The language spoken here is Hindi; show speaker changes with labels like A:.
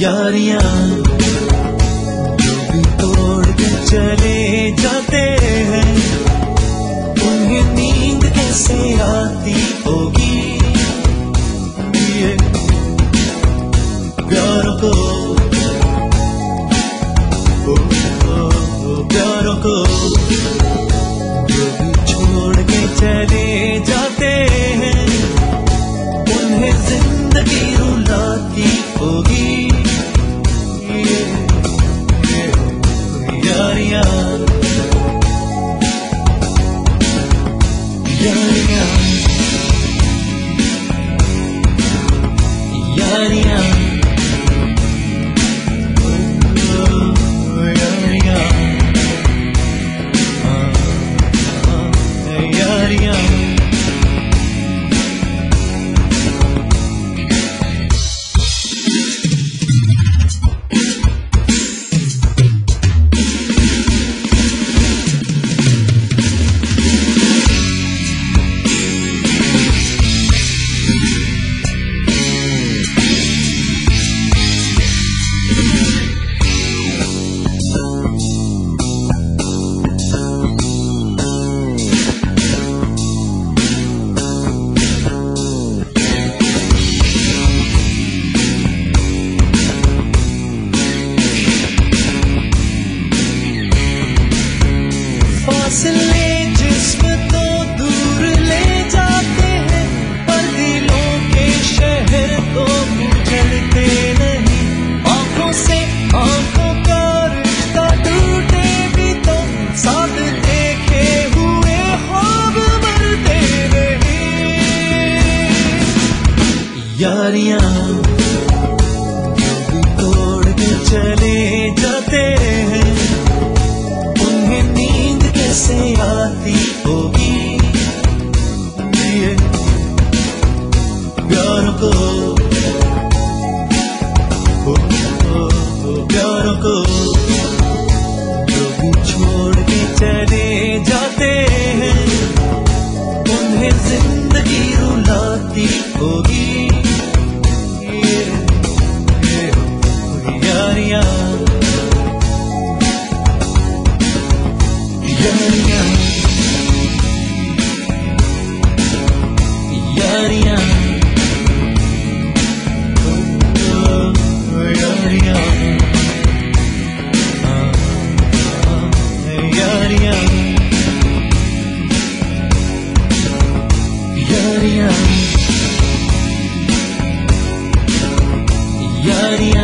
A: यारियां जो भी तोड़ के चले जाते हैं, उन्हें नींद कैसे आती होगी। ये प्यारों को प्यारों को जो भी छोड़ के चले जाते हैं, उन्हें जिंदगी रुलाती होगी। यारियां यारियां यारियां फासले जिस्म तो दूर ले जाते हैं, पर दिलों के शहर को उजड़ते नहीं। आंखों से आंखों का रिश्ता टूटे भी तो साथ देखे हुए ख्वाब मरते नहीं। यारियां जो भी तोड़ के चले जाते हैं, उन्हें नींद कैसे आती होगी। ये प्यारों को प्यारों को जो भी छोड़ के चले जाते हैं, उन्हें जिंदगी रुलाती होगी। यारियां यारियां यारियां यारियां यारियां यारियां यारियां